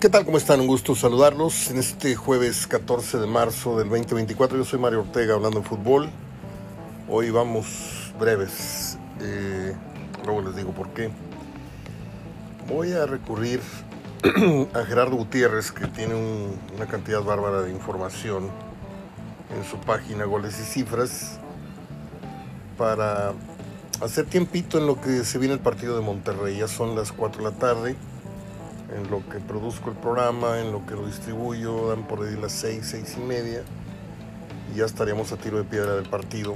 ¿Qué tal? ¿Cómo están? Un gusto saludarlos en este jueves 14 de marzo del 2024. Yo soy Mario Ortega hablando de fútbol. Hoy vamos breves. Luego les digo por qué. Voy a recurrir a Gerardo Gutiérrez, que tiene una cantidad bárbara de información en su página Goles y Cifras, para hacer tiempito en lo que se viene el partido de Monterrey. Ya son las 4 de la tarde. En lo que produzco el programa, en lo que lo distribuyo, dan por ahí las 6:30, y ya estaríamos a tiro de piedra del partido.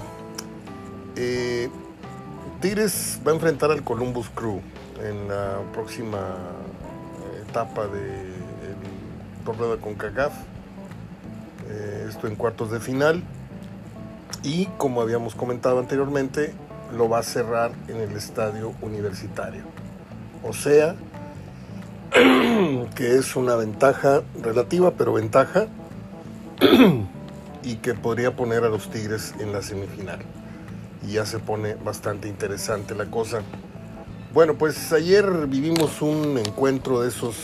Tigres va a enfrentar al Columbus Crew en la próxima etapa del torneo de CONCACAF, esto en cuartos de final, y como habíamos comentado anteriormente, lo va a cerrar en el estadio universitario, o sea que es una ventaja relativa, pero ventaja, y que podría poner a los Tigres en la semifinal, y ya se pone bastante interesante la cosa. Bueno, pues ayer vivimos un encuentro de esos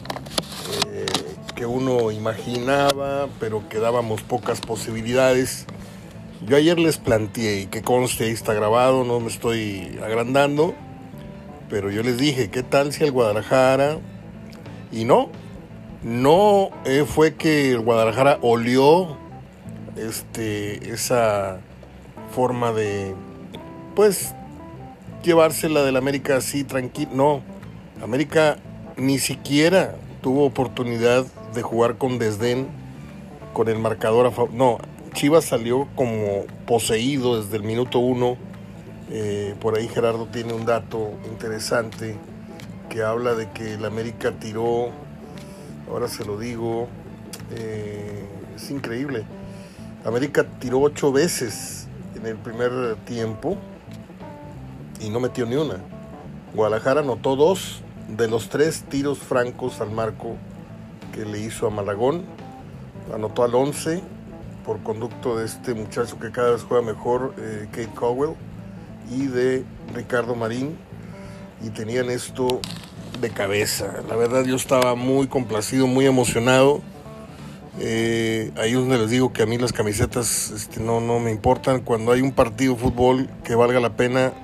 que uno imaginaba, pero que dábamos pocas posibilidades. Yo ayer les planteé, y que conste, ahí está grabado, no me estoy agrandando, pero yo les dije, ¿qué tal si el Guadalajara? Y no fue que el Guadalajara olió esa forma de, pues, llevársela del América así tranquilo. No, América ni siquiera tuvo oportunidad de jugar con desdén, con el marcador a favor. No, Chivas salió como poseído desde el minuto 1. Por ahí Gerardo tiene un dato interesante que habla de que el América tiró, ahora se lo digo, es increíble, América tiró 8 veces en el primer tiempo y no metió ni una. Guadalajara anotó 2 de los 3 tiros francos al marco que le hizo a Malagón. Anotó al 11 por conducto de este muchacho que cada vez juega mejor, Kate Cowell, y de Ricardo Marín, y tenían esto de cabeza. La verdad, yo estaba muy complacido, muy emocionado. Ahí es donde les digo que a mí las camisetas no me importan. Cuando hay un partido de fútbol que valga la pena,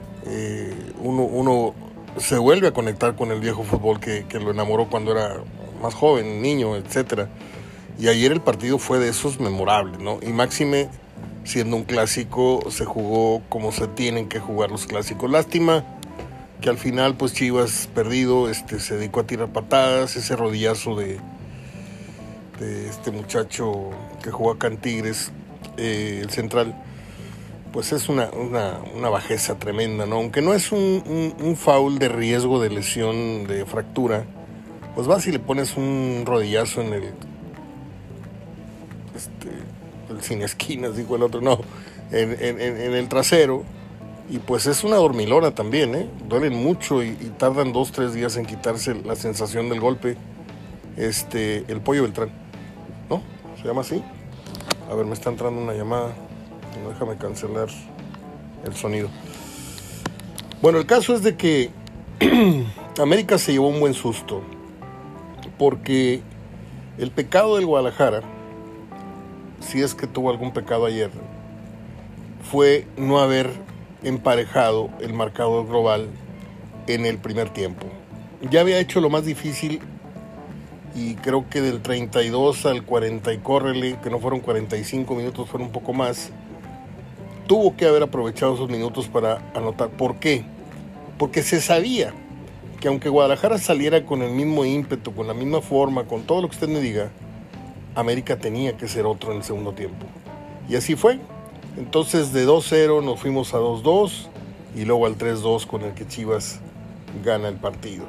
uno se vuelve a conectar con el viejo fútbol que lo enamoró cuando era más joven, niño, etcétera. Y ayer el partido fue de esos memorables, ¿no? Y máxime, siendo un clásico, se jugó como se tienen que jugar los clásicos. Lástima que al final, pues, Chivas perdido, se dedicó a tirar patadas. Ese rodillazo de este muchacho que jugó acá en Tigres, el central, pues es una bajeza tremenda, ¿no? Aunque no es un foul de riesgo de lesión, de fractura, pues vas y le pones un rodillazo en el sin esquinas, dijo el otro, no, en el trasero. Y pues es una dormilona también, duelen mucho y tardan 2-3 días en quitarse la sensación del golpe. El Pollo Beltrán, ¿no? ¿Se llama así? A ver, me está entrando una llamada. No, déjame cancelar el sonido. Bueno, el caso es de que América se llevó un buen susto, porque el pecado del Guadalajara, si es que tuvo algún pecado ayer, fue no haber emparejado el marcador global en el primer tiempo. Ya había hecho lo más difícil, y creo que del 32 al 40 y córrele, que no fueron 45 minutos, fueron un poco más. Tuvo que haber aprovechado esos minutos para anotar. ¿Por qué? Porque se sabía que aunque Guadalajara saliera con el mismo ímpetu, con la misma forma, con todo lo que usted me diga, América tenía que ser otro en el segundo tiempo. Y así fue. Entonces de 2-0 nos fuimos a 2-2 y luego al 3-2 con el que Chivas gana el partido.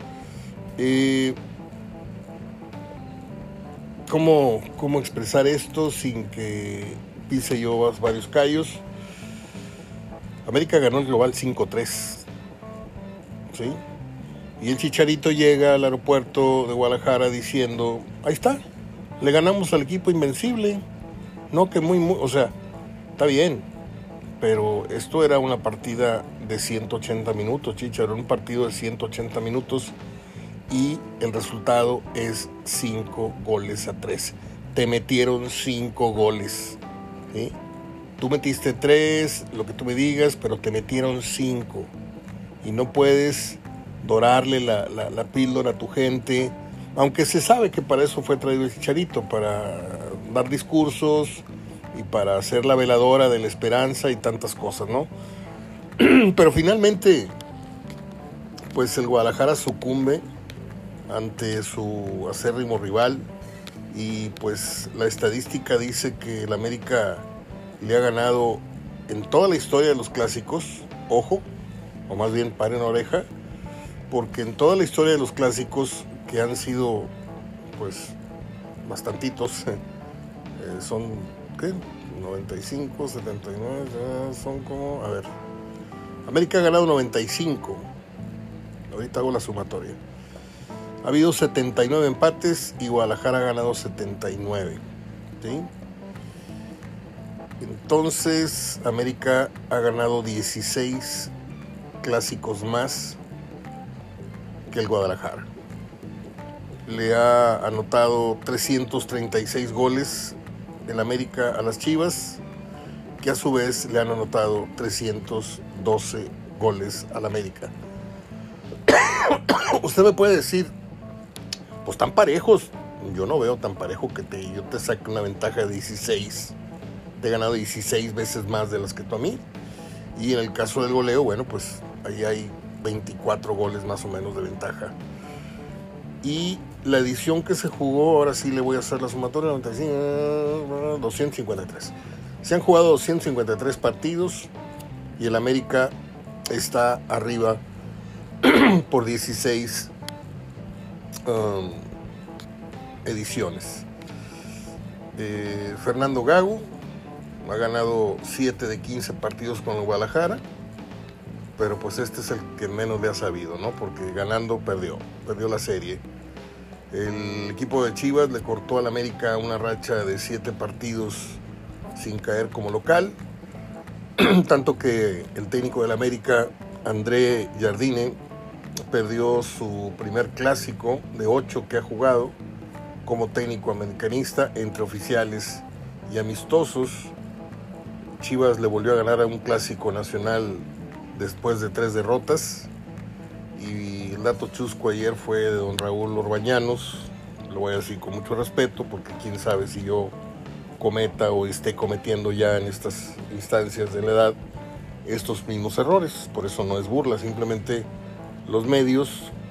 ¿Cómo expresar esto sin que pise yo varios callos? América ganó el global 5-3, ¿sí? Y el Chicharito llega al aeropuerto de Guadalajara diciendo, ahí está, le ganamos al equipo invencible. No, que muy, o sea, está bien, pero esto era una partida de 180 minutos, Chicha, era un partido de 180 minutos, y el resultado es 5-3. Te metieron 5 goles, ¿sí? Tú metiste 3, lo que tú me digas, pero te metieron 5. Y no puedes dorarle la píldora a tu gente, aunque se sabe que para eso fue traído el Chicharito, para dar discursos y para ser la veladora de la esperanza y tantas cosas, ¿no? Pero finalmente, pues el Guadalajara sucumbe ante su acérrimo rival y pues la estadística dice que el América le ha ganado en toda la historia de los clásicos, ojo, o más bien paren oreja, porque en toda la historia de los clásicos, que han sido pues bastantitos, son, ¿qué? 95, 79, son como, a ver, América ha ganado 95, ahorita hago la sumatoria. Ha habido 79 empates y Guadalajara ha ganado 79, ¿sí? Entonces, América ha ganado 16 clásicos más que el Guadalajara. Le ha anotado 336 goles en América a las Chivas, que a su vez le han anotado 312 goles al América. Usted me puede decir, pues tan parejos. Yo no veo tan parejo que yo te saque una ventaja de 16. Te he ganado 16 veces más de las que tú a mí. Y en el caso del goleo, bueno, pues ahí hay 24 goles más o menos de ventaja. Y la edición que se jugó, ahora sí le voy a hacer la sumatoria, 95, 253. Se han jugado 253 partidos y el América está arriba por 16 ediciones. Fernando Gago ha ganado 7 de 15 partidos con el Guadalajara, pero pues este es el que menos le ha sabido, ¿no? Porque ganando perdió la serie. El equipo de Chivas le cortó al América una racha de 7 partidos sin caer como local, tanto que el técnico del América, André Jardine, perdió su primer clásico de 8 que ha jugado como técnico americanista entre oficiales y amistosos. Chivas le volvió a ganar a un clásico nacional después de 3 derrotas. Y el dato chusco ayer fue de don Raúl Orbañanos. Lo voy a decir con mucho respeto, porque quién sabe si yo cometa o esté cometiendo ya en estas instancias de la edad estos mismos errores. Por eso no es burla, simplemente los medios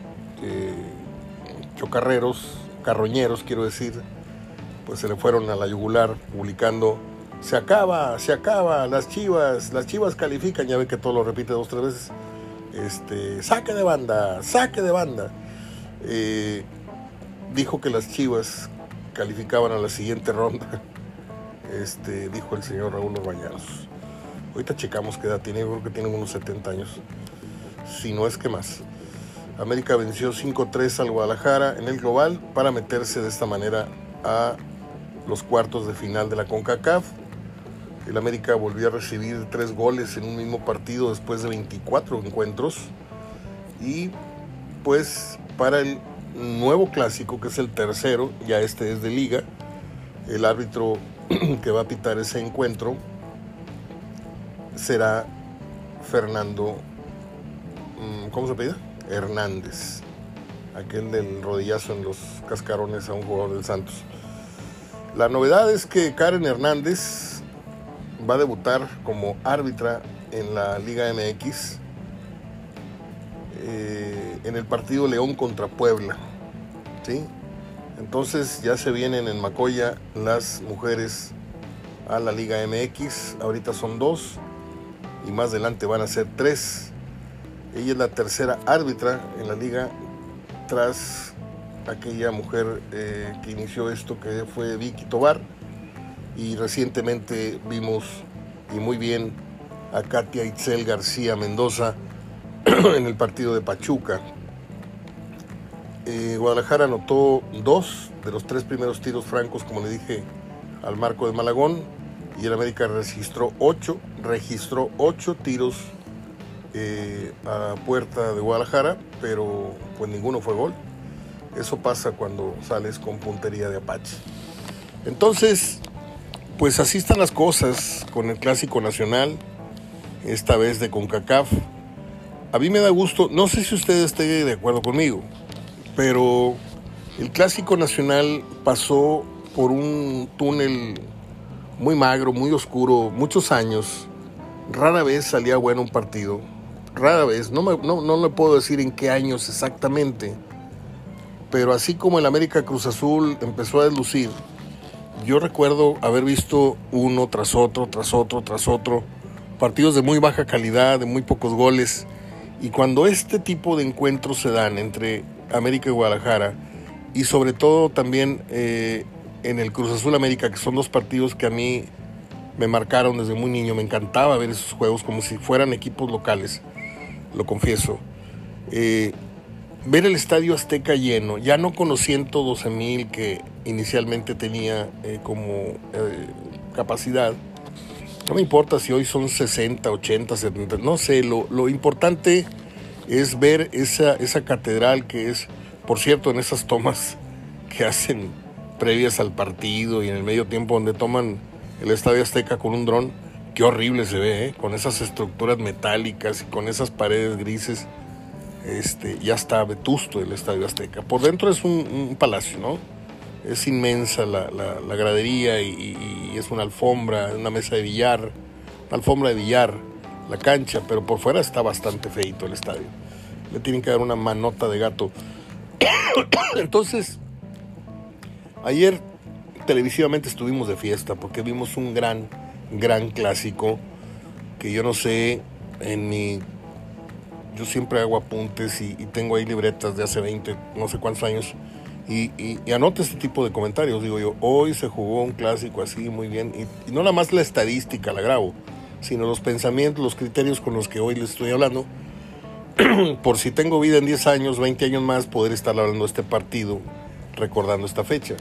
chocarreros, carroñeros quiero decir, pues se le fueron a la yugular publicando: se acaba, las Chivas califican. Ya ve que todo lo repite 2 o 3 veces. Saque de banda. Dijo que las Chivas calificaban a la siguiente ronda, dijo el señor Raúl Orbañanos. Ahorita checamos qué edad tiene, yo creo que tiene unos 70 años, si no es que más. América venció 5-3 al Guadalajara en el global para meterse de esta manera a los cuartos de final de la CONCACAF. El América volvió a recibir 3 goles en un mismo partido después de 24 encuentros. Y pues para el nuevo clásico, que es el tercero, ya este es de liga, el árbitro que va a pitar ese encuentro será Fernando, ¿cómo se apellida? Hernández, aquel del rodillazo en los cascarones a un jugador del Santos. La novedad es que Karen Hernández va a debutar como árbitra en la Liga MX en el partido León contra Puebla, ¿sí? Entonces ya se vienen en Macoya las mujeres a la Liga MX. Ahorita son 2 y más adelante van a ser 3. Ella es la tercera árbitra en la liga, tras aquella mujer que inició esto, que fue Vicky Tobar. Y recientemente vimos, y muy bien, a Katia Itzel García Mendoza en el partido de Pachuca. Guadalajara anotó 2 de los 3 primeros tiros francos, como le dije, al marco de Malagón, y el América registró 8 tiros a puerta de Guadalajara, pero pues ninguno fue gol. Eso pasa cuando sales con puntería de Apache. Entonces, pues así están las cosas con el Clásico Nacional, esta vez de CONCACAF. A mí me da gusto, no sé si usted esté de acuerdo conmigo, pero el Clásico Nacional pasó por un túnel muy magro, muy oscuro, muchos años. Rara vez salía bueno un partido, rara vez, no le puedo decir en qué años exactamente, pero así como el América Cruz Azul empezó a deslucir, yo recuerdo haber visto uno tras otro, partidos de muy baja calidad, de muy pocos goles, y cuando este tipo de encuentros se dan entre América y Guadalajara, y sobre todo también en el Cruz Azul América, que son dos partidos que a mí me marcaron desde muy niño, me encantaba ver esos juegos como si fueran equipos locales, lo confieso. Ver el Estadio Azteca lleno, ya no con los 112,000 que inicialmente tenía como capacidad. No me importa si hoy son 60, 80, 70, no sé, lo importante es ver esa catedral que es, por cierto, en esas tomas que hacen previas al partido y en el medio tiempo donde toman el Estadio Azteca con un dron, qué horrible se ve, con esas estructuras metálicas y con esas paredes grises. Ya está vetusto el Estadio Azteca. Por dentro es un palacio, ¿no? Es inmensa la gradería y es una alfombra, una mesa de billar, una alfombra de billar, la cancha, pero por fuera está bastante feito el estadio. Le tienen que dar una manota de gato. Entonces, ayer televisivamente estuvimos de fiesta porque vimos un gran clásico que yo no sé, yo siempre hago apuntes y tengo ahí libretas de hace 20, no sé cuántos años, y anoto este tipo de comentarios. Digo yo, hoy se jugó un clásico así, muy bien, y no nada más la estadística la grabo, sino los pensamientos, los criterios con los que hoy les estoy hablando, por si tengo vida en 10 años, 20 años más, poder estar hablando de este partido, recordando esta fecha.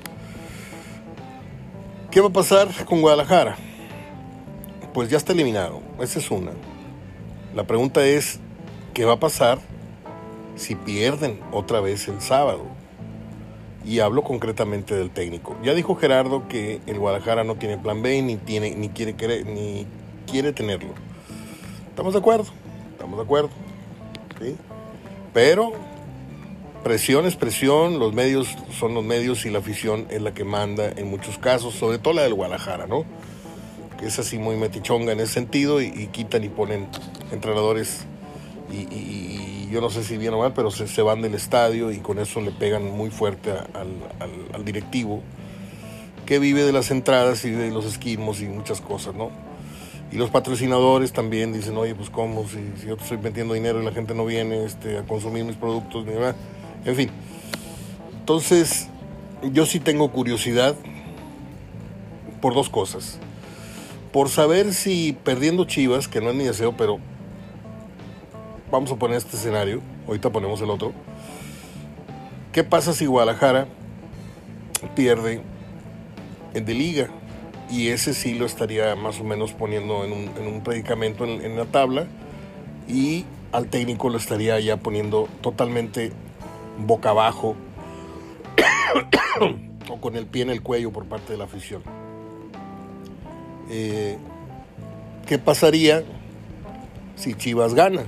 ¿Qué va a pasar con Guadalajara? Pues ya está eliminado, esa es una. La pregunta es, ¿qué va a pasar si pierden otra vez el sábado? Y hablo concretamente del técnico. Ya dijo Gerardo que el Guadalajara no tiene plan B ni quiere tenerlo. ¿Estamos de acuerdo? ¿Sí? Pero presión es presión, los medios son los medios y la afición es la que manda en muchos casos, sobre todo la del Guadalajara, ¿no? Que es así muy metichonga en ese sentido y quitan y ponen entrenadores y yo no sé si bien o mal, pero se van del estadio y con eso le pegan muy fuerte al directivo que vive de las entradas y de los esquimos y muchas cosas, ¿no? Y los patrocinadores también dicen, oye, pues cómo, si yo te estoy metiendo dinero y la gente no viene a consumir mis productos, ni nada. En fin. Entonces, yo sí tengo curiosidad por dos cosas. Por saber si perdiendo Chivas, que no es mi deseo, pero vamos a poner este escenario, ahorita ponemos el otro. ¿Qué pasa si Guadalajara pierde el de Liga? Y ese sí lo estaría más o menos poniendo en un predicamento en la tabla, y al técnico lo estaría ya poniendo totalmente boca abajo o con el pie en el cuello por parte de la afición. ¿Qué pasaría si Chivas gana?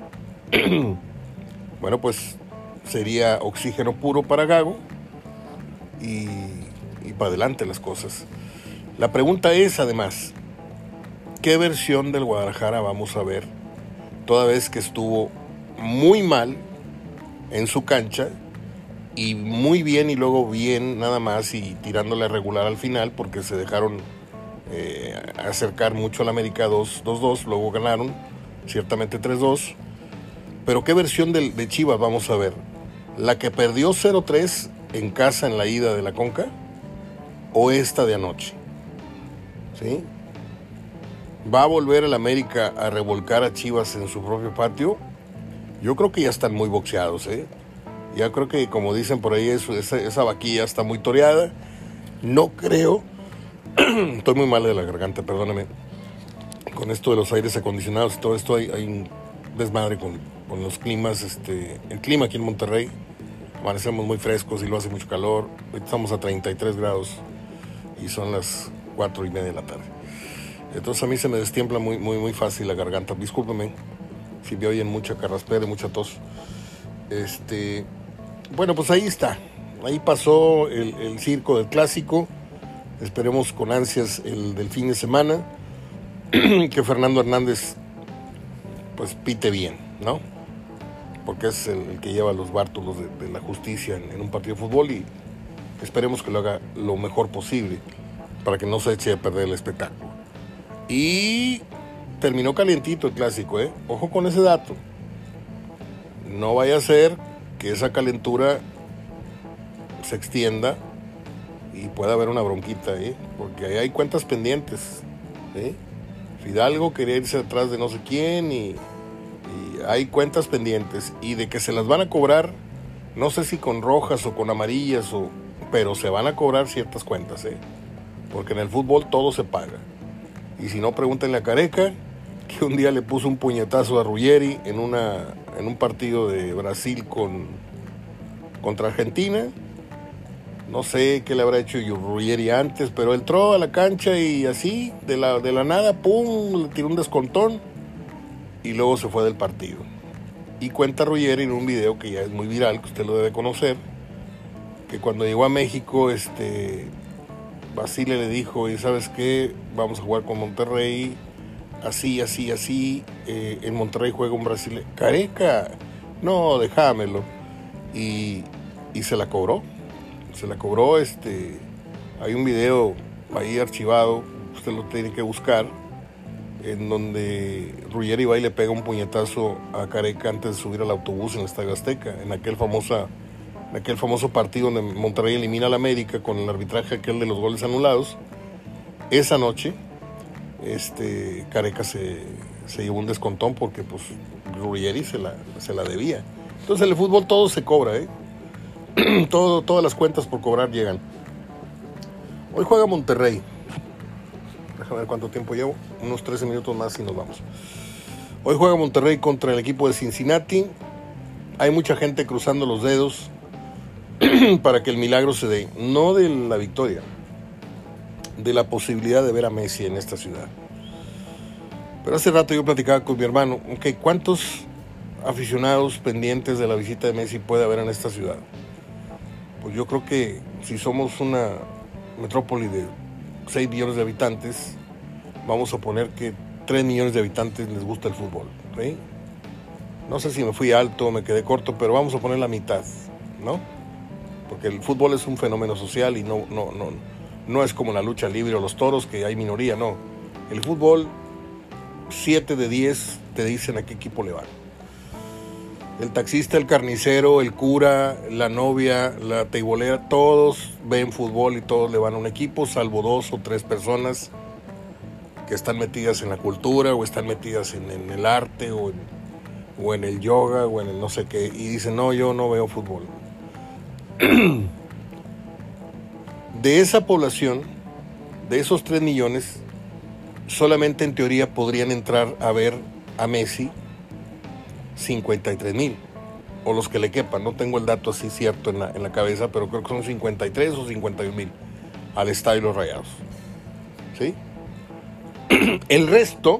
Bueno, pues sería oxígeno puro para Gago y para adelante las cosas. La pregunta es, además, ¿qué versión del Guadalajara vamos a ver? Toda vez que estuvo muy mal en su cancha y muy bien y luego bien nada más y tirándole a regular al final porque se dejaron acercar mucho al América 2-2, luego ganaron ciertamente 3-2. Pero ¿qué versión de Chivas vamos a ver? ¿La que perdió 0-3 en casa en la ida de la Conca o esta de anoche? ¿Sí? ¿Va a volver el América a revolcar a Chivas en su propio patio? Yo creo que ya están muy boxeados, ¿eh? Ya creo que, como dicen por ahí, esa vaquilla está muy toreada. No creo. Estoy muy mal de la garganta, perdóname. Con esto de los aires acondicionados y todo esto hay un desmadre con los climas. El clima aquí en Monterrey amanecemos muy frescos y lo hace mucho calor. Ahorita estamos a 33 grados y son las 4:30 de la tarde. Entonces a mí se me destiempla muy fácil la garganta. Discúlpenme si me oyen mucha carraspera y mucha tos. Bueno, pues ahí está. Ahí pasó el circo del clásico. Esperemos con ansias el del fin de semana. Que Fernando Hernández pues pite bien, ¿no? Porque es el que lleva los bártulos de la justicia en un partido de fútbol, y esperemos que lo haga lo mejor posible para que no se eche a perder el espectáculo. Y terminó calientito el clásico, ¿eh? Ojo con ese dato. No vaya a ser que esa calentura se extienda y pueda haber una bronquita, ¿eh? Porque ahí hay cuentas pendientes, ¿eh? Fidalgo quería irse atrás de no sé quién y hay cuentas pendientes, y de que se las van a cobrar, no sé si con rojas o con amarillas, pero se van a cobrar ciertas cuentas, ¿eh? Porque en el fútbol todo se paga. Y si no, pregúntenle a Careca, que un día le puso un puñetazo a Ruggeri en un partido de Brasil contra Argentina. No sé qué le habrá hecho Ruggeri antes, pero entró a la cancha y así, de la nada, pum, le tiró un descontón y luego se fue del partido. Y cuenta Ruggeri en un video que ya es muy viral, que usted lo debe conocer, que cuando llegó a México, Basile le dijo, y ¿sabes qué? Vamos a jugar con Monterrey, así, en Monterrey juega un brasileño. Careca, no, déjamelo. Y se la cobró. Hay un video ahí archivado, usted lo tiene que buscar, en donde Ruggeri va y le pega un puñetazo a Careca antes de subir al autobús en el Estadio Azteca, en aquel famoso partido donde Monterrey elimina al América con el arbitraje aquel de los goles anulados. Esa noche Careca se llevó un descontón porque pues Ruggeri se la debía. Entonces en el fútbol todo se cobra, ¿eh? Todas las cuentas por cobrar llegan. Hoy juega Monterrey. Déjame ver cuánto tiempo llevo. Unos 13 minutos más y nos vamos. Hoy juega Monterrey contra el equipo de Cincinnati. Hay mucha gente cruzando los dedos para que el milagro se dé. No de la victoria, de la posibilidad de ver a Messi en esta ciudad. Pero hace rato yo platicaba con mi hermano, ¿cuántos aficionados pendientes de la visita de Messi puede haber en esta ciudad? Pues yo creo que si somos una metrópoli de 6 millones de habitantes, vamos a poner que 3 millones de habitantes les gusta el fútbol, ¿sí? No sé si me fui alto o me quedé corto, pero vamos a poner la mitad, ¿no? Porque el fútbol es un fenómeno social y no es como la lucha libre o los toros, que hay minoría, no. El fútbol, 7 de 10 te dicen a qué equipo le van. El taxista, el carnicero, el cura, la novia, la teibolera, todos ven fútbol y todos le van a un equipo, salvo 2 o 3 personas que están metidas en la cultura o están metidas en el arte o en el yoga o en el no sé qué, y dicen, no, yo no veo fútbol. De esa población, de esos 3 millones, solamente en teoría podrían entrar a ver a Messi 53,000, o los que le quepan. No tengo el dato así cierto en la cabeza, pero creo que son 53 o 51,000 al estadio Los Rayados, ¿sí? El resto,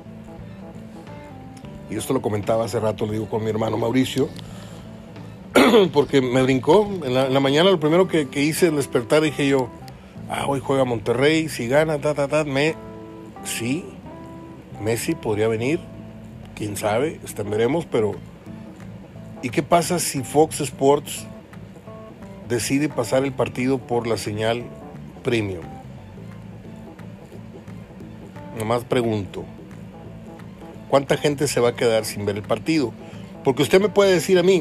y esto lo comentaba hace rato, lo digo con mi hermano Mauricio, porque me brincó en la mañana. Lo primero que hice al despertar, dije yo, hoy juega Monterrey, si gana, sí, Messi podría venir, quién sabe, veremos, pero ¿y qué pasa si Fox Sports decide pasar el partido por la señal premium? Nomás pregunto, ¿cuánta gente se va a quedar sin ver el partido? Porque usted me puede decir a mí,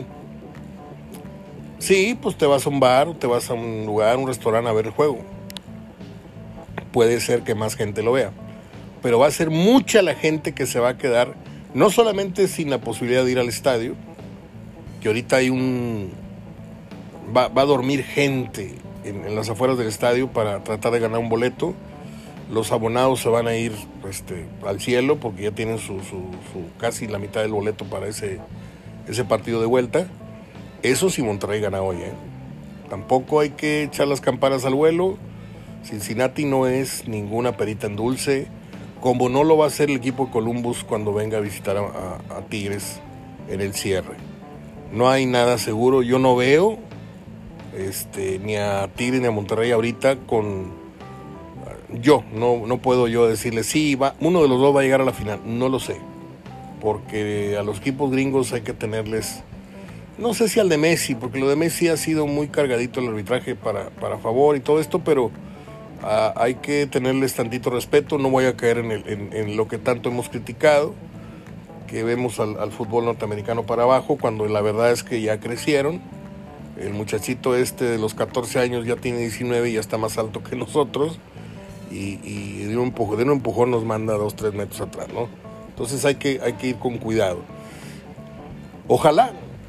sí, pues te vas a un bar, o te vas a un lugar, un restaurante a ver el juego. Puede ser que más gente lo vea, pero va a ser mucha la gente que se va a quedar, no solamente sin la posibilidad de ir al estadio, que ahorita hay va a dormir gente en las afueras del estadio para tratar de ganar un boleto. Los abonados se van a ir al cielo porque ya tienen su casi la mitad del boleto para ese partido de vuelta. Eso si Monterrey gana hoy, ¿eh? Tampoco hay que echar las campanas al vuelo. Cincinnati no es ninguna perita en dulce, como no lo va a hacer el equipo de Columbus cuando venga a visitar a Tigres en el cierre. No hay nada seguro. Yo no veo ni a Tigres ni a Monterrey ahorita no puedo yo decirle sí, uno de los dos va a llegar a la final. No lo sé, porque a los equipos gringos hay que tenerles, no sé si al de Messi, porque lo de Messi ha sido muy cargadito el arbitraje para favor y todo esto, pero hay que tenerles tantito respeto. No voy a caer en lo que tanto hemos criticado, que vemos al fútbol norteamericano para abajo, cuando la verdad es que ya crecieron. El muchachito de los 14 años ya tiene 19 y ya está más alto que nosotros, y de un empujón nos manda 2-3 metros atrás, ¿no? Entonces hay que ir con cuidado. Ojalá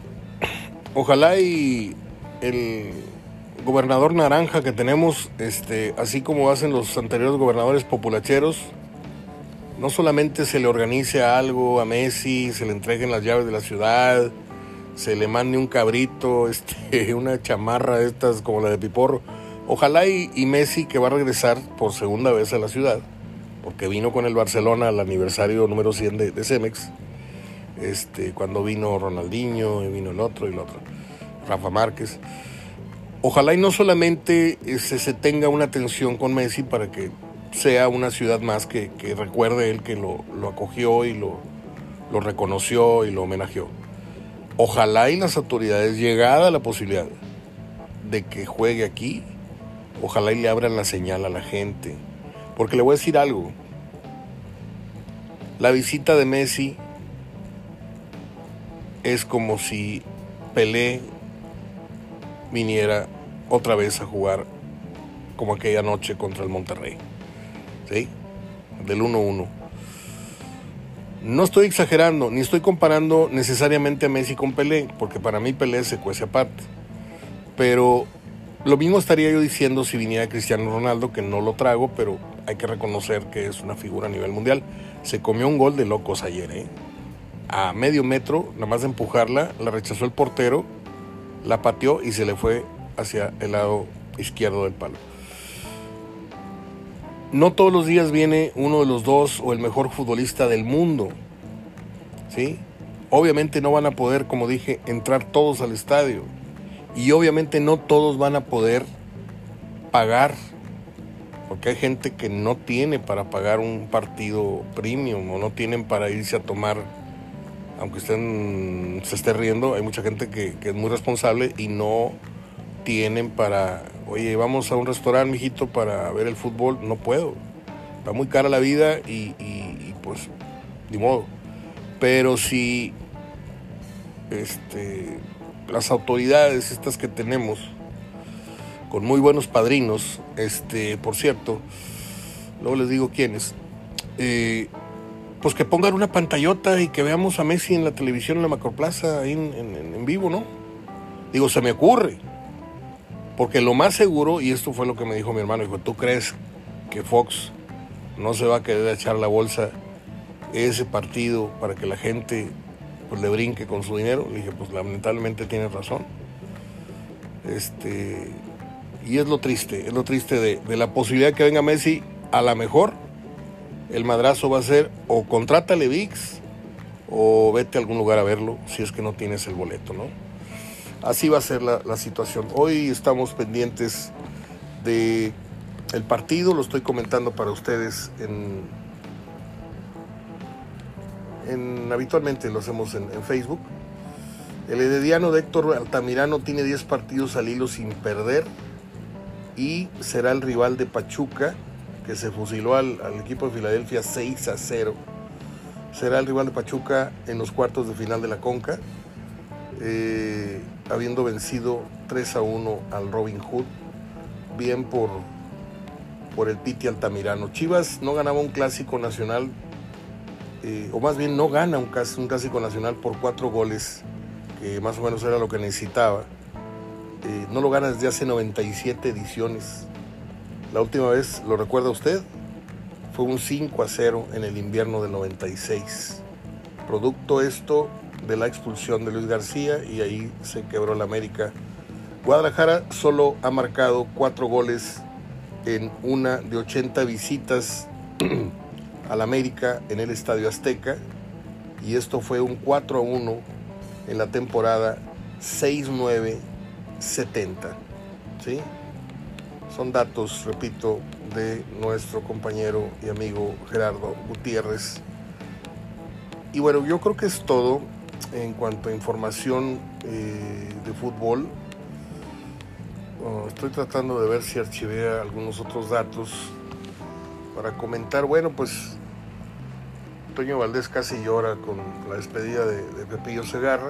y el gobernador naranja que tenemos, así como hacen los anteriores gobernadores populacheros, no solamente se le organice algo a Messi, se le entreguen las llaves de la ciudad, se le mande un cabrito, una chamarra de estas como la de Piporro. Ojalá y Messi, que va a regresar por segunda vez a la ciudad, porque vino con el Barcelona al aniversario número 100 de Cemex, cuando vino Ronaldinho, y vino el otro, Rafa Márquez. Ojalá y no solamente se tenga una atención con Messi para que sea una ciudad más que recuerde él que lo acogió y lo reconoció y lo homenajeó. Ojalá y las autoridades, llegada la posibilidad de que juegue aquí, ojalá y le abran la señal a la gente. Porque le voy a decir algo. La visita de Messi es como si Pelé viniera otra vez a jugar como aquella noche contra el Monterrey, ¿sí? Del 1-1. No estoy exagerando, ni estoy comparando necesariamente a Messi con Pelé, porque para mí Pelé se cuece aparte. Pero lo mismo estaría yo diciendo si viniera Cristiano Ronaldo, que no lo trago, pero hay que reconocer que es una figura a nivel mundial. Se comió un gol de locos ayer, ¿eh? A medio metro, nada más de empujarla, la rechazó el portero, la pateó y se le fue hacia el lado izquierdo del palo. No todos los días viene uno de los dos o el mejor futbolista del mundo, ¿sí? Obviamente no van a poder, como dije, entrar todos al estadio. Y obviamente no todos van a poder pagar, porque hay gente que no tiene para pagar un partido premium, o no tienen para irse a tomar, aunque se esté riendo, hay mucha gente que es muy responsable y no tienen para, oye, vamos a un restaurante, mijito, para ver el fútbol. No puedo, está muy cara la vida y pues, ni modo. Pero si las autoridades estas que tenemos, con muy buenos padrinos, por cierto, luego les digo quiénes, pues que pongan una pantallota y que veamos a Messi en la televisión, en la Macroplaza, ahí en vivo, ¿no? Digo, se me ocurre, porque lo más seguro, y esto fue lo que me dijo mi hermano, dijo, ¿tú crees que Fox no se va a querer echar la bolsa ese partido para que la gente pues le brinque con su dinero? Le dije, pues lamentablemente tienes razón. Y es lo triste de la posibilidad de que venga Messi. A lo mejor el madrazo va a ser o contrátale ViX o vete a algún lugar a verlo si es que no tienes el boleto, ¿no? Así va a ser la situación. Hoy estamos pendientes de el partido, lo estoy comentando para ustedes habitualmente lo hacemos en Facebook. El herediano de Héctor Altamirano tiene 10 partidos al hilo sin perder y será el rival de Pachuca, que se fusiló al equipo de Filadelfia 6-0. Será el rival de Pachuca en los cuartos de final de la Conca, habiendo vencido 3-1 al Robin Hood. Bien por el Piti Altamirano. Chivas no ganaba un clásico nacional, o más bien no gana un clásico nacional por 4 goles, que más o menos era lo que necesitaba. No lo gana desde hace 97 ediciones. La última vez, ¿lo recuerda usted? Fue un 5-0 en el invierno del 96. Producto esto de la expulsión de Luis García y ahí se quebró la América. Guadalajara solo ha marcado 4 goles en una de 80 visitas al América en el Estadio Azteca, y esto fue un 4-1 en la temporada 69-70, ¿sí? Son datos, repito, de nuestro compañero y amigo Gerardo Gutiérrez. Y bueno, yo creo que es todo en cuanto a información de fútbol. Estoy tratando de ver si archivé algunos otros datos para comentar. Bueno, pues Toño Valdés casi llora con la despedida de Pepillo Segarra.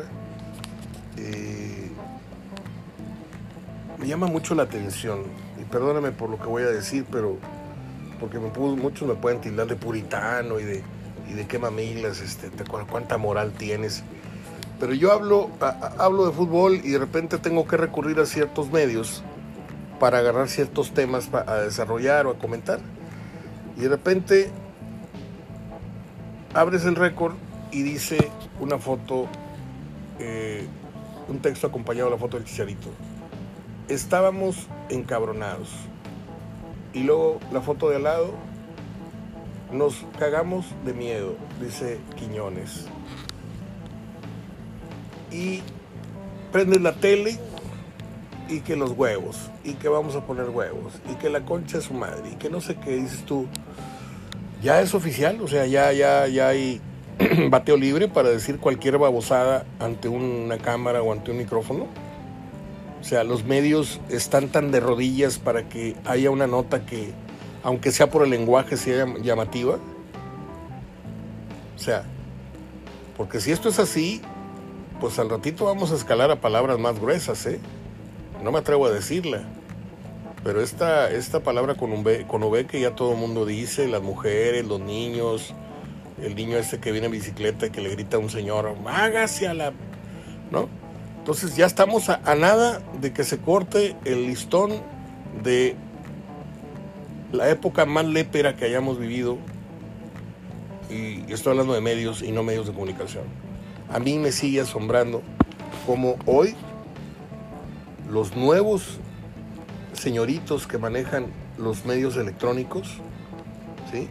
Me llama mucho la atención, y perdóname por lo que voy a decir, pero porque muchos me pueden tildar de puritano y de qué mamilas, cuánta moral tienes. Pero yo hablo de fútbol y de repente tengo que recurrir a ciertos medios para agarrar ciertos temas a desarrollar o a comentar. Y de repente abres el récord y dice una foto, un texto acompañado de la foto del Chicharito. Estábamos encabronados. Y luego la foto de al lado, nos cagamos de miedo, dice Quiñones. Y prendes la tele y que los huevos, y que vamos a poner huevos, y que la concha es su madre, y que no sé qué, dices tú. Ya es oficial, o sea, ya hay bateo libre para decir cualquier babosada ante una cámara o ante un micrófono. O sea, los medios están tan de rodillas para que haya una nota que, aunque sea por el lenguaje, sea llamativa. O sea, porque si esto es así, pues al ratito vamos a escalar a palabras más gruesas, ¿eh? No me atrevo a decirla. Pero esta palabra con V que ya todo el mundo dice, las mujeres, los niños, el niño que viene en bicicleta y que le grita a un señor, hágase a la... ¿no? Entonces ya estamos a nada de que se corte el listón de la época más lépera que hayamos vivido, y estoy hablando de medios y no medios de comunicación. A mí me sigue asombrando cómo hoy los nuevos señoritos que manejan los medios electrónicos, ¿sí?,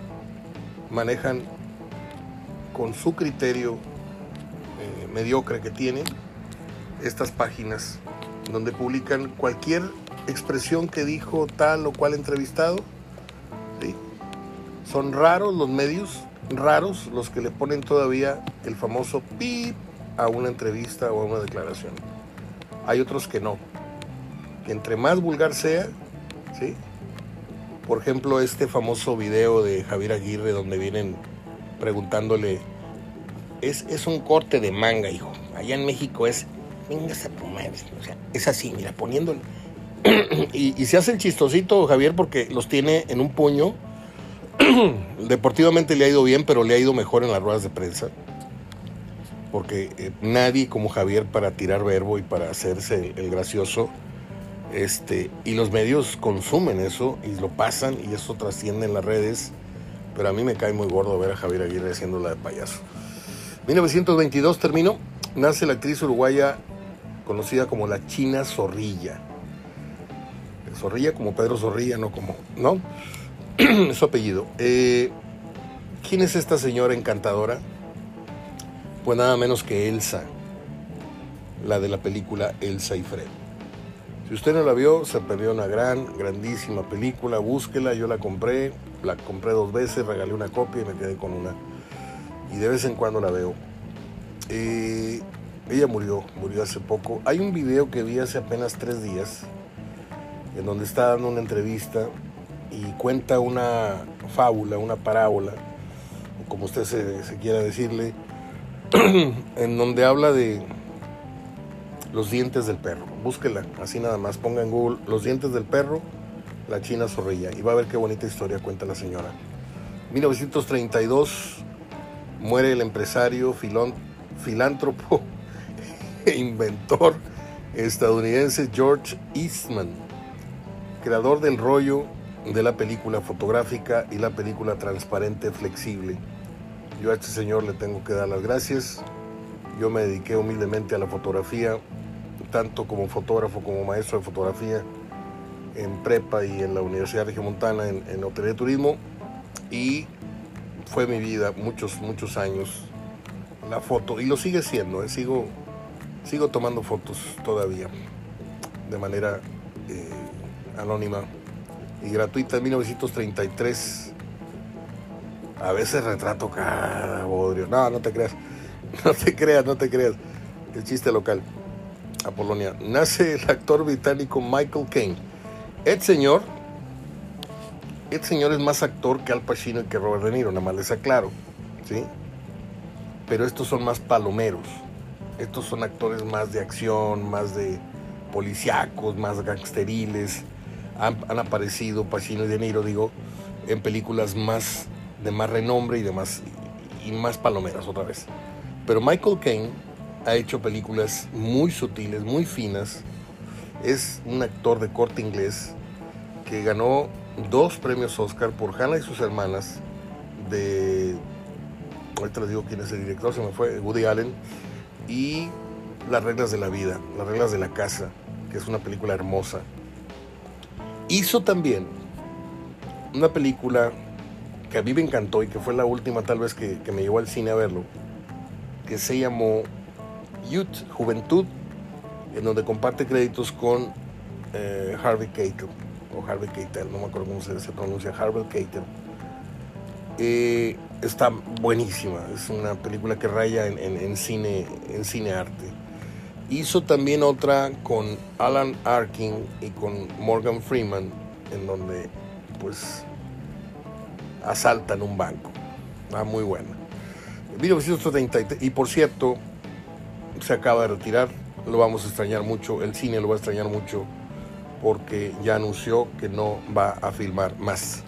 manejan con su criterio mediocre que tienen estas páginas donde publican cualquier expresión que dijo tal o cual entrevistado, ¿sí? Son raros los medios, raros los que le ponen todavía el famoso pip a una entrevista o a una declaración. Hay otros que no, que entre más vulgar sea, ¿sí? Por ejemplo, este famoso video de Javier Aguirre donde vienen preguntándole, es un corte de manga, hijo. Allá en México es, venga esa madre, o sea, es así, mira, poniéndole. y se hace el chistosito Javier porque los tiene en un puño. Deportivamente le ha ido bien, pero le ha ido mejor en las ruedas de prensa. Porque nadie como Javier para tirar verbo y para hacerse el gracioso. Y los medios consumen eso y lo pasan y eso trasciende en las redes. Pero a mí me cae muy gordo ver a Javier Aguirre haciéndola de payaso. 1922 terminó. Nace la actriz uruguaya conocida como la China Zorrilla. Zorrilla como Pedro Zorrilla, no como... ¿no? Es su apellido. ¿Quién es esta señora encantadora? Pues nada menos que Elsa, la de la película Elsa y Fred. Si usted no la vio, se perdió una grandísima película. Búsquela, yo la compré 2 veces, regalé una copia y me quedé con una. Y de vez en cuando la veo. Ella murió hace poco. Hay un video que vi hace apenas 3 días, en donde está dando una entrevista y cuenta una fábula, una parábola, como usted se quiera decirle, en donde habla de los dientes del perro. Búsquela, así nada más, ponga en Google los dientes del perro, la China Zorrilla, y va a ver qué bonita historia cuenta la señora. 1932 muere el empresario, filántropo e inventor estadounidense George Eastman, creador del rollo de la película fotográfica y la película transparente flexible. Yo a este señor le tengo que dar las gracias Yo me dediqué humildemente a la fotografía, tanto como fotógrafo como maestro de fotografía en prepa y en la Universidad Regiomontana en hotelería y turismo, y fue mi vida muchos años la foto, y lo sigue siendo, sigo tomando fotos todavía de manera anónima y gratuita. En 1933 a veces retrato cada bodrio. No te creas, no te creas. El chiste local. Apolonia. Nace el actor británico Michael Caine. El señor es más actor que Al Pacino y que Robert De Niro, nada más les aclaro, ¿sí? Pero estos son más palomeros. Estos son actores más de acción, más de policíacos, más gangsteriles. Han aparecido Pacino y De Niro, digo, en películas de más renombre y más palomeras otra vez. Pero Michael Caine ha hecho películas muy sutiles, muy finas. Es un actor de corte inglés que ganó 2 premios Oscar por Hannah y sus hermanas, ahorita les digo quién es el director, se me fue, Woody Allen, y Las reglas de la vida, Las reglas de la casa, que es una película hermosa. Hizo también una película que a mí me encantó y que fue la última tal vez que me llevó al cine a verlo, que se llamó Youth, Juventud, en donde comparte créditos con Harvey Keitel, o Harvey Keitel, no me acuerdo cómo se pronuncia, Harvey Keitel. Está buenísima, es una película que raya en cine arte. Hizo también otra con Alan Arkin y con Morgan Freeman, en donde pues asaltan un banco. Muy buena. 1933, y por cierto, se acaba de retirar, lo vamos a extrañar mucho, el cine lo va a extrañar mucho, porque ya anunció que no va a filmar más.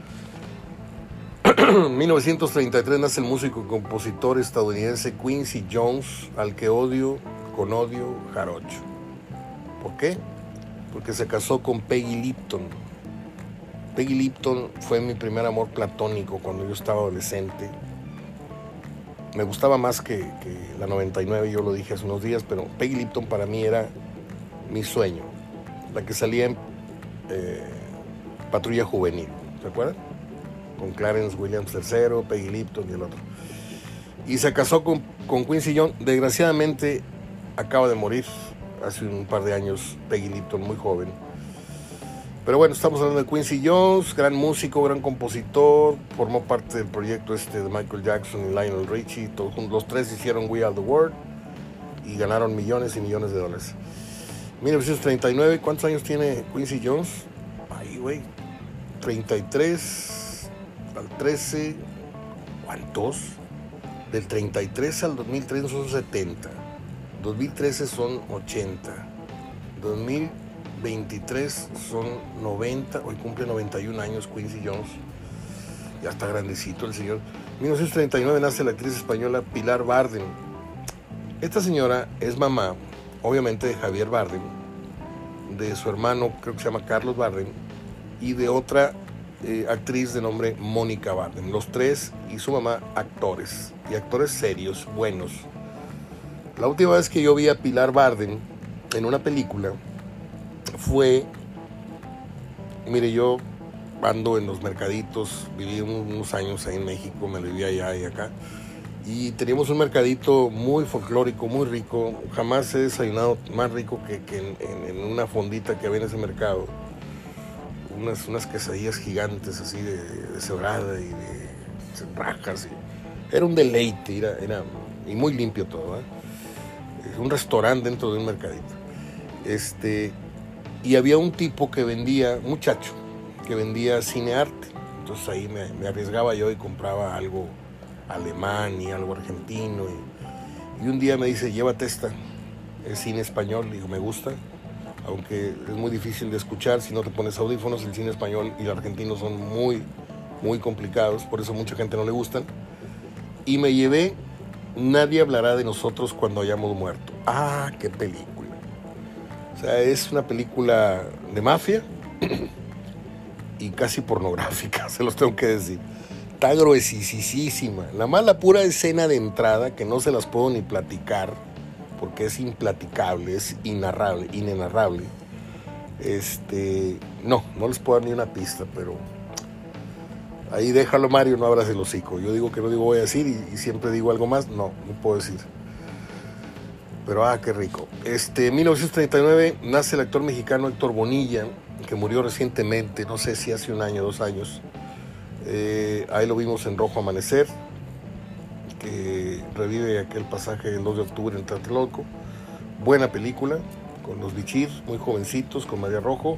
En 1933 nace el músico y compositor estadounidense Quincy Jones, al que odio con odio jarocho. ¿Por qué? Porque se casó con Peggy Lipton. Peggy Lipton fue mi primer amor platónico cuando yo estaba adolescente. Me gustaba más que la 99, yo lo dije hace unos días, pero Peggy Lipton para mí era mi sueño. La que salía en Patrulla Juvenil, ¿se acuerdan? Con Clarence Williams III, Peggy Lipton y el otro. Y se casó con Quincy Jones. Desgraciadamente acaba de morir hace un par de años Peggy Lipton, muy joven. Pero bueno, estamos hablando de Quincy Jones, gran músico, gran compositor. Formó parte del proyecto de Michael Jackson y Lionel Richie. Todos los tres hicieron We Are The World y ganaron millones y millones de dólares. 1939, ¿cuántos años tiene Quincy Jones? Ahí, güey, 33 al 13, ¿cuántos? Del 33 al 2003 son 70, 2013 son 80, 2023 son 90, hoy cumple 91 años Quincy Jones, ya está grandecito el señor. 1939 nace la actriz española Pilar Bardem. Esta señora es mamá, obviamente, de Javier Bardem, de su hermano, creo que se llama Carlos Bardem, y de otra actriz de nombre Mónica Bardem. Los tres y su mamá actores, y actores serios, buenos. La última vez que yo vi a Pilar Bardem en una película fue, mire, yo ando en los mercaditos, viví unos años ahí en México, me lo viví allá y acá, y teníamos un mercadito muy folclórico, muy rico. Jamás he desayunado más rico que en una fondita que había en ese mercado. Unas quesadillas gigantes así de cebrada y de rajas. Era un deleite, era y muy limpio todo, ¿eh? Un restaurante dentro de un mercadito. Y había un tipo que vendía, muchacho, que vendía cinearte. Entonces ahí me arriesgaba yo y compraba algo alemán y algo argentino. Y un día me dice, llévate esta, es cine español. Digo, me gusta, aunque es muy difícil de escuchar si no te pones audífonos. El cine español y el argentino son muy, muy complicados, por eso mucha gente no le gustan. Y me llevé Nadie hablará de nosotros cuando hayamos muerto. ¡Ah, qué película! O sea, es una película de mafia y casi pornográfica, se los tengo que decir. Está gruesísima. La pura escena de entrada, que no se las puedo ni platicar, porque es implaticable, es inenarrable. No les puedo dar ni una pista, pero ahí déjalo, Mario, no abras el hocico. Yo digo que no digo voy a decir y siempre digo algo más, no puedo decir. Pero qué rico. 1939 nace el actor mexicano Héctor Bonilla, que murió recientemente, no sé si hace un año, 2 años. Ahí lo vimos en Rojo Amanecer, que revive aquel pasaje del 2 de octubre en Tlatelolco. Buena película, con los Bichir, muy jovencitos, con María Rojo,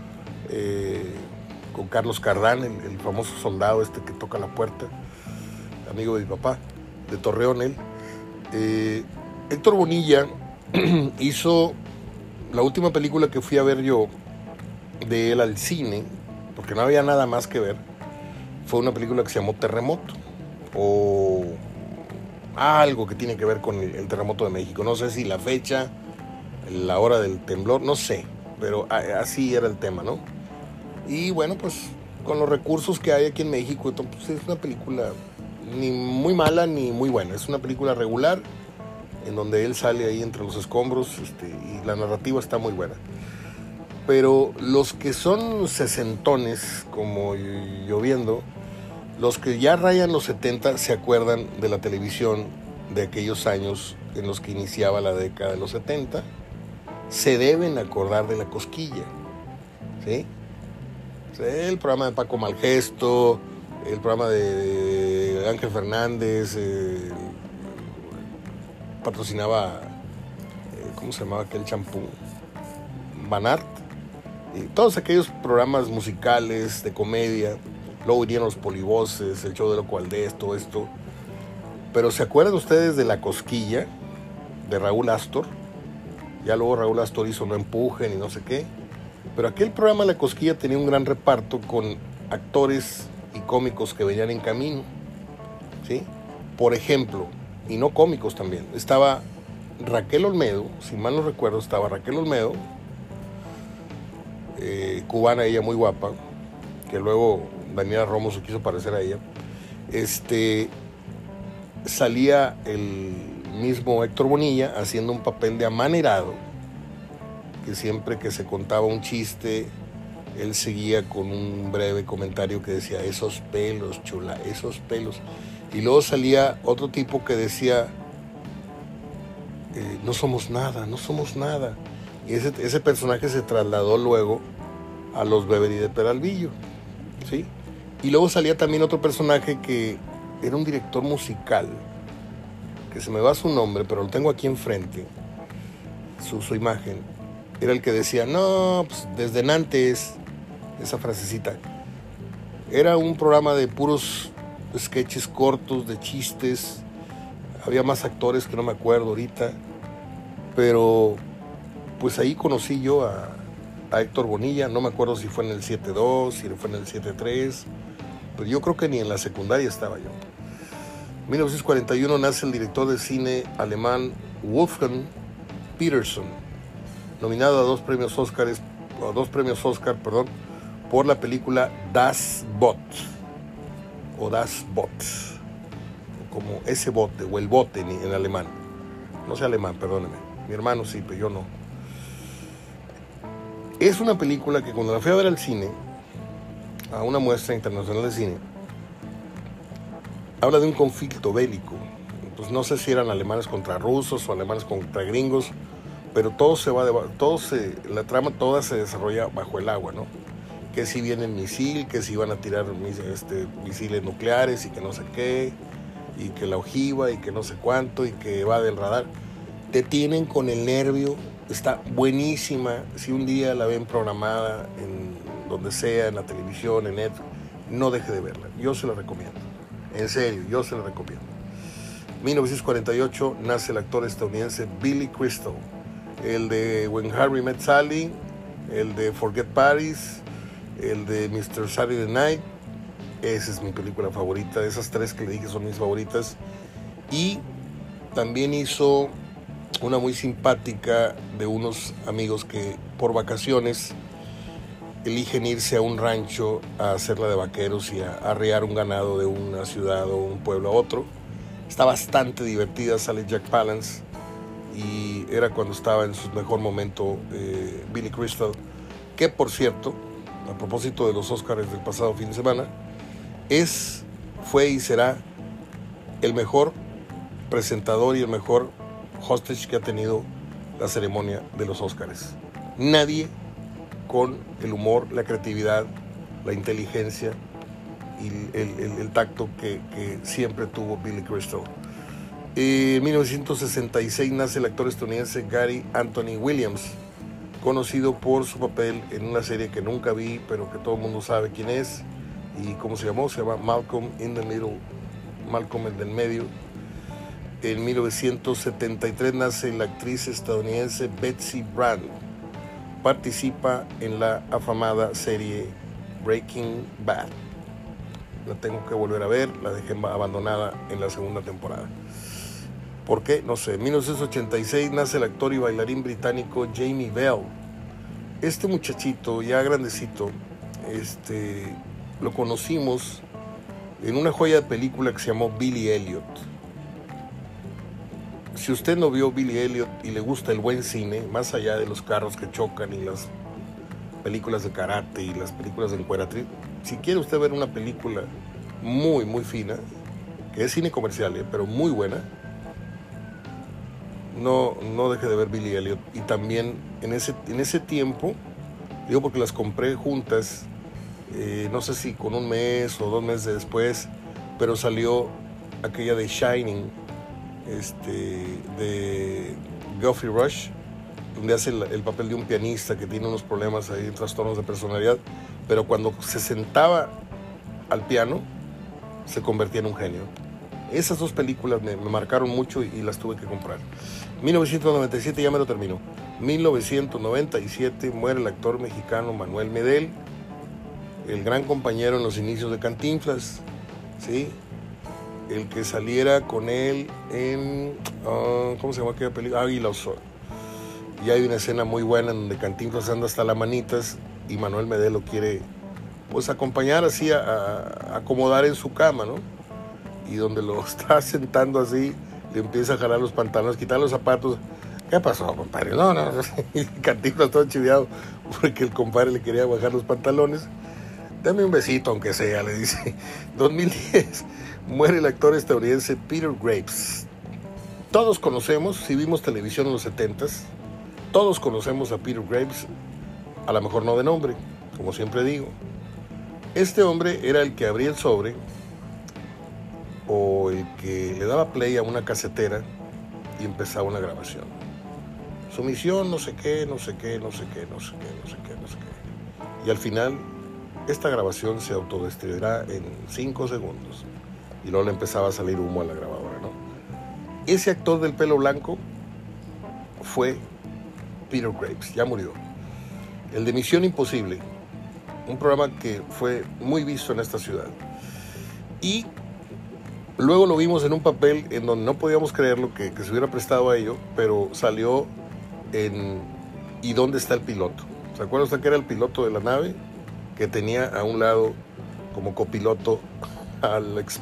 con Carlos Cardán, el famoso soldado que toca la puerta, amigo de mi papá, de Torreón él. Héctor Bonilla hizo la última película que fui a ver yo de él al cine, porque no había nada más que ver. Fue una película que se llamó Terremoto, o algo que tiene que ver con el terremoto de México. No sé si la fecha, la hora del temblor, no sé, pero así era el tema, ¿no? Y bueno, pues con los recursos que hay aquí en México, pues es una película ni muy mala ni muy buena. Es una película regular, en donde él sale ahí entre los escombros, y la narrativa está muy buena. Pero los que son sesentones, como yo viendo, los que ya rayan los 70 se acuerdan de la televisión de aquellos años en los que iniciaba la década de los 70, se deben acordar de La Cosquilla, ¿sí? El programa de Paco Malgesto, el programa de Ángel Fernández, patrocinaba, ¿cómo se llamaba aquel champú? Banart, y todos aquellos programas musicales de comedia. Luego vinieron los Polivoces, el show de Loco Valdés, todo esto. Pero ¿se acuerdan ustedes de La Cosquilla, de Raúl Astor? Ya luego Raúl Astor hizo No Empujen y no sé qué. Pero aquel programa La Cosquilla tenía un gran reparto con actores y cómicos que venían en camino, ¿sí? Por ejemplo, y no cómicos también, estaba Raquel Olmedo, si mal no recuerdo, estaba Raquel Olmedo, cubana, ella muy guapa, que luego Daniela Romo se quiso parecer a ella. Salía el mismo Héctor Bonilla haciendo un papel de amanerado, que siempre que se contaba un chiste, él seguía con un breve comentario que decía, esos pelos, chula, esos pelos. Y luego salía otro tipo que decía, no somos nada, no somos nada. Y ese personaje se trasladó luego a los Beverly de Peralvillo, ¿sí? Y luego salía también otro personaje que era un director musical, que se me va su nombre, pero lo tengo aquí enfrente, su imagen. Era el que decía, no, pues desde Nantes, esa frasecita. Era un programa de puros sketches cortos, de chistes. Había más actores que no me acuerdo ahorita, pero pues ahí conocí yo a Héctor Bonilla. No me acuerdo si fue en el 7-2, si fue en el 7-3, pero yo creo que ni en la secundaria estaba yo. En 1941 nace el director de cine alemán Wolfgang Petersen, nominado a dos premios Oscar, por la película Das Boot, o Das Boot, como ese bote, o el bote en alemán. No sé alemán, perdóneme. Mi hermano sí, pero yo no. Es una película que cuando la fui a ver al cine, a una muestra internacional de cine, habla de un conflicto bélico. Pues no sé si eran alemanes contra rusos o alemanes contra gringos, pero la trama toda se desarrolla bajo el agua, ¿no? Que si viene el misil, que si van a tirar misiles nucleares y que no sé qué, y que la ojiva y que no sé cuánto y que va del radar. Te tienen con el nervio. Está buenísima. Si un día la ven programada en donde sea, en la televisión, en Netflix, no deje de verla. Yo se la recomiendo. En serio, yo se la recomiendo. 1948 nace el actor estadounidense Billy Crystal, el de When Harry Met Sally, el de Forget Paris, el de Mr. Saturday Night. Esa es mi película favorita. De esas tres que le dije son mis favoritas. Y también hizo una muy simpática de unos amigos que por vacaciones eligen irse a un rancho a hacerla de vaqueros y a arrear un ganado de una ciudad o un pueblo a otro. Está bastante divertida, sale Jack Palance y era cuando estaba en su mejor momento Billy Crystal, que por cierto, a propósito de los Oscars del pasado fin de semana, fue y será el mejor presentador y el mejor hostage que ha tenido la ceremonia de los Oscars. Nadie con el humor, la creatividad, la inteligencia y el tacto que siempre tuvo Billy Crystal. En 1966 nace el actor estadounidense Gary Anthony Williams, conocido por su papel en una serie que nunca vi, pero que todo el mundo sabe quién es y cómo se llamó. Se llama Malcolm in the Middle, Malcolm en el medio. En 1973 nace la actriz estadounidense Betsy Brand. Participa en la afamada serie Breaking Bad. La tengo que volver a ver, la dejé abandonada en la segunda temporada. ¿Por qué? No sé. En 1986 nace el actor y bailarín británico Jamie Bell. Este muchachito, ya grandecito, lo conocimos en una joya de película que se llamó Billy Elliot. Si usted no vio Billy Elliot y le gusta el buen cine, más allá de los carros que chocan y las películas de karate y las películas de encueratriz, si quiere usted ver una película muy, muy fina, que es cine comercial, pero muy buena, no deje de ver Billy Elliot. Y también en ese tiempo, digo porque las compré juntas, no sé si con un mes o 2 meses después, pero salió aquella de Shining, de Geoffrey Rush, donde hace el papel de un pianista que tiene unos problemas ahí, trastornos de personalidad, pero cuando se sentaba al piano se convertía en un genio. Esas 2 películas me marcaron mucho y las tuve que comprar. 1997, ya me lo termino. 1997 muere el actor mexicano Manuel Medel, el gran compañero en los inicios de Cantinflas, ¿sí? El que saliera con él en, ¿cómo se llama aquella película? Águila o Sol. Y hay una escena muy buena en donde Cantinflas anda hasta las manitas y Manuel Medel lo quiere, pues, acompañar así a acomodar en su cama, ¿no? Y donde lo está sentando así, le empieza a jalar los pantalones, quitar los zapatos. ¿Qué pasó, compadre? No. Y Cantinflas todo chiviado porque el compadre le quería bajar los pantalones. Dame un besito, aunque sea, le dice. 2010, muere el actor estadounidense Peter Graves. Todos conocemos, si vimos televisión en los 70s, todos conocemos a Peter Graves, a lo mejor no de nombre, como siempre digo. Este hombre era el que abría el sobre o el que le daba play a una casetera y empezaba una grabación. Su misión, no sé qué. Y al final, esta grabación se autodestruirá en 5 segundos. Y luego le empezaba a salir humo a la grabadora, ¿no? Ese actor del pelo blanco fue Peter Graves, ya murió. El de Misión Imposible, un programa que fue muy visto en esta ciudad. Y luego lo vimos en un papel en donde no podíamos creerlo que se hubiera prestado a ello, pero salió en ¿Y dónde está el piloto? ¿Se acuerda usted que era el piloto de la nave? Que tenía a un lado como copiloto al ex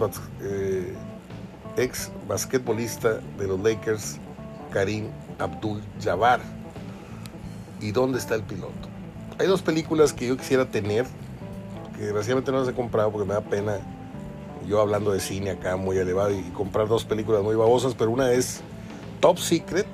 basquetbolista de los Lakers, Kareem Abdul-Jabbar. ¿Y dónde está el piloto? Hay 2 películas que yo quisiera tener, que desgraciadamente no las he comprado porque me da pena, yo hablando de cine acá muy elevado, y comprar 2 películas muy babosas, pero una es Top Secret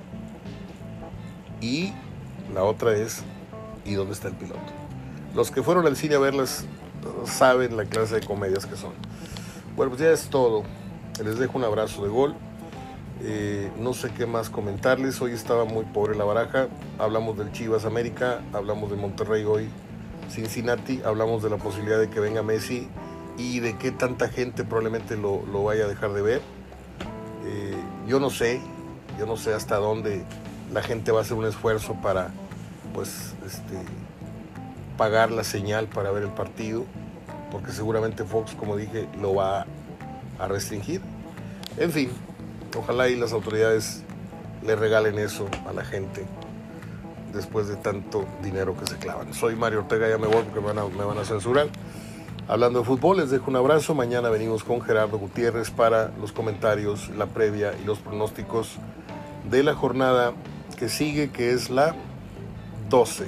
y la otra es ¿Y dónde está el piloto? Los que fueron al cine a verlas saben la clase de comedias que son. Bueno, pues ya es todo. Les dejo un abrazo de gol. No sé qué más comentarles. Hoy estaba muy pobre la baraja. Hablamos del Chivas América, hablamos de Monterrey hoy, Cincinnati, hablamos de la posibilidad de que venga Messi y de que tanta gente probablemente lo vaya a dejar de ver. Yo no sé hasta dónde la gente va a hacer un esfuerzo para, pues, pagar la señal para ver el partido, porque seguramente Fox, como dije, lo va a restringir. En fin, ojalá y las autoridades le regalen eso a la gente después de tanto dinero que se clavan. Soy Mario Ortega, ya me voy porque me van a censurar. Hablando de fútbol, les dejo un abrazo. Mañana venimos con Gerardo Gutiérrez para los comentarios, la previa y los pronósticos de la jornada que sigue, que es la 12,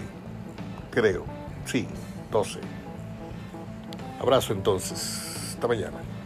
creo. Sí, 12. Abrazo entonces. Hasta mañana.